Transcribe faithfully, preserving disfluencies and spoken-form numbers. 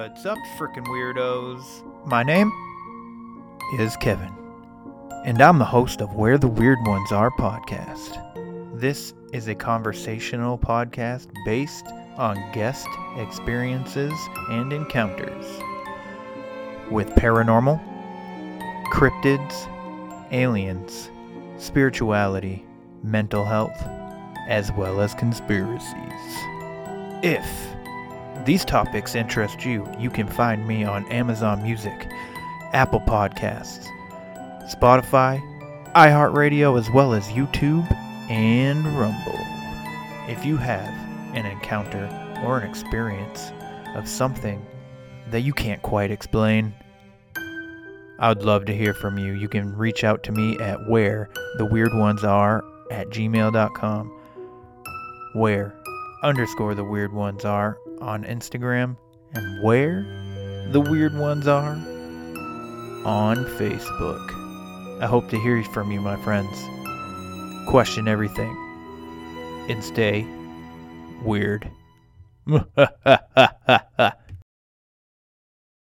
What's up, frickin' weirdos? My name is Kevin, and I'm the host of Where the Weird Ones Are podcast. This is a conversational podcast based on guest experiences and encounters with paranormal, cryptids, aliens, spirituality, mental health, as well as conspiracies. If these topics interest you, you can find me on Amazon Music, Apple Podcasts, Spotify, iHeartRadio, as well as YouTube and Rumble. If you have an encounter or an experience of something that you can't quite explain, I would love to hear from you. You can reach out to me at where the weird ones are at gmail dot com, where underscore the weird ones are on Instagram, and where the weird ones are on Facebook. I hope to hear from you, my friends. Question everything and stay weird.